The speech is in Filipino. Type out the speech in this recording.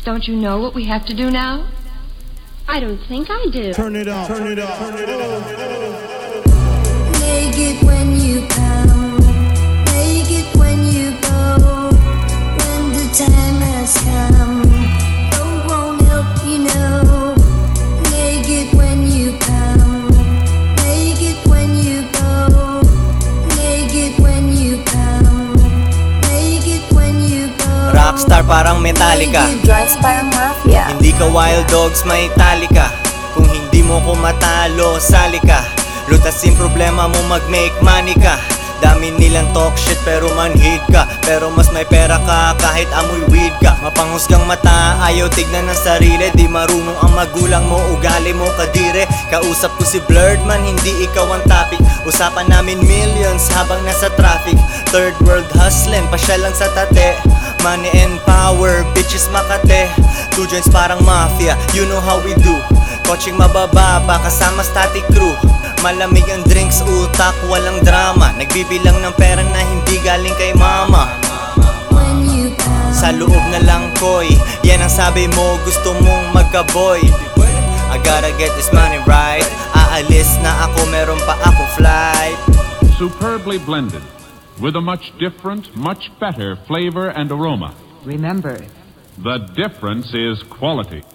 Don't you know what we have to do now? I don't think I do. Turn it up, turn it up, turn it up. Make it when you come, make it when you go. When the time has come, hope won't help you know. Make it when you come, make it when you go. Make it when you come, make it when you go. Rockstar parang Metallica, Drugs parang Mafia. hindi ka Wild Dogs, may Italika. Kung hindi mo ko matalo, sali ka. Lutasin problema mo, mag-make money ka. Dami nilang talk shit pero manhid ka. Pero mas may pera ka kahit amoy weed ka. Mapanghusgang mata, ayaw tignan ng sarili. Di marunong ang magulang mo, ugali mo kadire. Kausap ko si Blurred man, hindi ikaw ang topic. Usapan namin millions habang nasa traffic. Third world hustling, pasya lang sa tate. Money and power, bitches Makate. Two joints parang mafia, you know how we do. Coaching mabababa kasama static crew. Malamig ang drinks, utak, walang drama. Nagbibilang ng pera na hindi galing kay mama. When you come, Sa loob na lang koy, yan ang sabi mo, gusto mong magka-boy. I gotta get this money right. Aalis na ako, meron pa akong flight. Superbly blended, with a much different, much better flavor and aroma. Remember, The difference is quality.